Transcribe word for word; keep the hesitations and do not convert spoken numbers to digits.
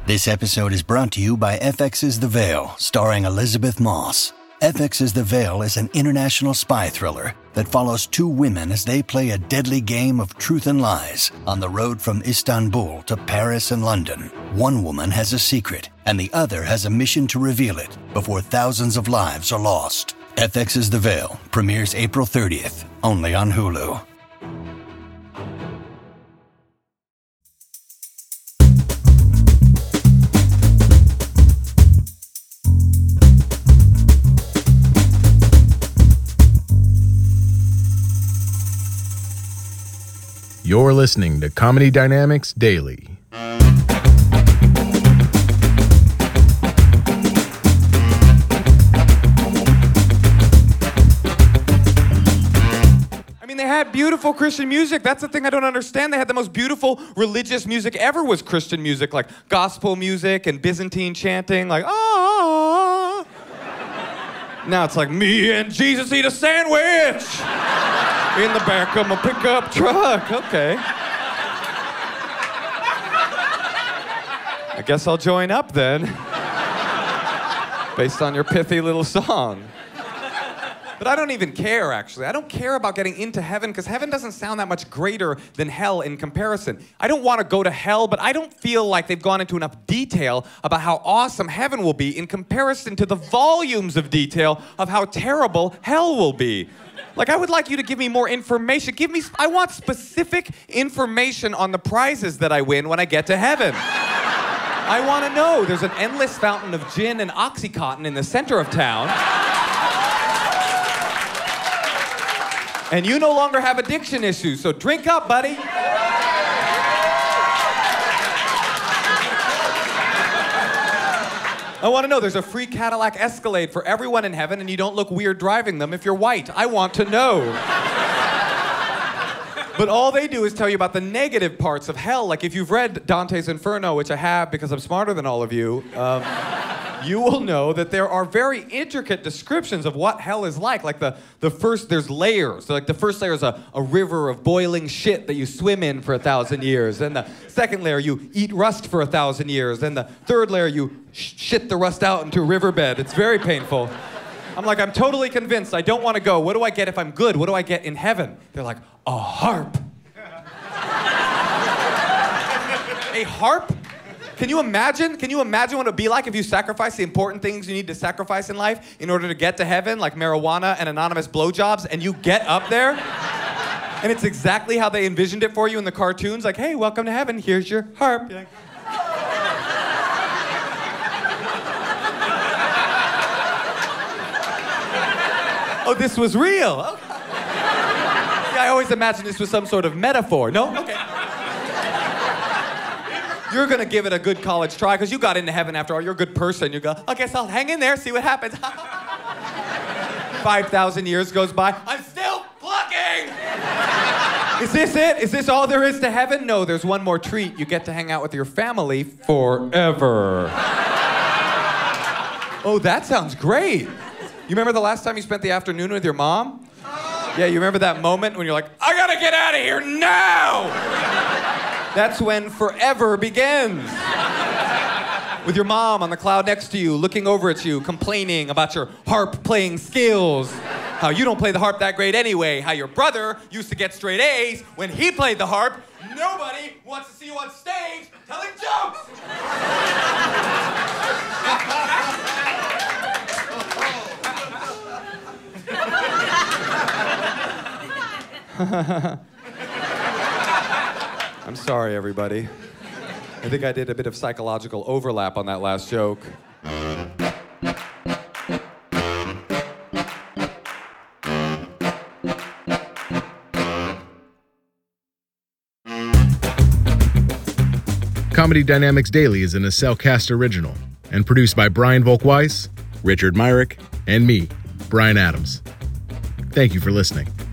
This episode is brought to you by F X's The Veil, starring Elizabeth Moss. F X's The Veil is an international spy thriller that follows two women as they play a deadly game of truth and lies on the road from Istanbul to Paris and London. One woman has a secret, and the other has a mission to reveal it before thousands of lives are lost. F X's The Veil premieres April thirtieth, only on Hulu. You're listening to Comedy Dynamics Daily. I mean, they had beautiful Christian music. That's the thing I don't understand. They had the most beautiful religious music ever was Christian music, like gospel music and Byzantine chanting, like, ah. Now it's like, me and Jesus eat a sandwich in the back of my pickup truck. Okay. I guess I'll join up then, based on your pithy little song. But I don't even care, actually. I don't care about getting into heaven, because heaven doesn't sound that much greater than hell in comparison. I don't want to go to hell, but I don't feel like they've gone into enough detail about how awesome heaven will be in comparison to the volumes of detail of how terrible hell will be. Like, I would like you to give me more information. Give me, I want specific information on the prizes that I win when I get to heaven. I want to know. There's an endless fountain of gin and Oxycontin in the center of town. And you no longer have addiction issues, so drink up, buddy. I want to know, there's a free Cadillac Escalade for everyone in heaven, and you don't look weird driving them if you're white. I want to know. But all they do is tell you about the negative parts of hell. Like, if you've read Dante's Inferno, which I have because I'm smarter than all of you, um, you will know that there are very intricate descriptions of what hell is like. Like the, the first, there's layers. So like the first layer is a, a river of boiling shit that you swim in for a thousand years. And the second layer, you eat rust for a thousand years. And the third layer, you sh- shit the rust out into a riverbed. It's very painful. I'm like, I'm totally convinced. I don't want to go. What do I get if I'm good? What do I get in heaven? They're like, a harp. A harp? Can you imagine? Can you imagine what it would be like if you sacrifice the important things you need to sacrifice in life in order to get to heaven, like marijuana and anonymous blowjobs, and you get up there? And it's exactly how they envisioned it for you in the cartoons. Like, hey, welcome to heaven. Here's your harp. You're like, oh, this was real. Okay. Yeah, I always imagined this was some sort of metaphor. No? Okay. You're going to give it a good college try because you got into heaven after all. You're a good person. You go, I guess I'll hang in there, see what happens. five thousand years goes by. I'm still plucking! Is this it? Is this all there is to heaven? No, there's one more treat. You get to hang out with your family forever. Oh, that sounds great. You remember the last time you spent the afternoon with your mom? Yeah, you remember that moment when you're like, I gotta get out of here now! That's when forever begins. With your mom on the cloud next to you, looking over at you, complaining about your harp playing skills. How you don't play the harp that great anyway. How your brother used to get straight A's when he played the harp. Nobody wants to see you on stage telling jokes. I'm sorry, everybody. I think I did a bit of psychological overlap on that last joke. Comedy Dynamics Daily is an Acelcast original and produced by Brian Volkweiss, Richard Myrick, and me, Brian Adams. Thank you for listening.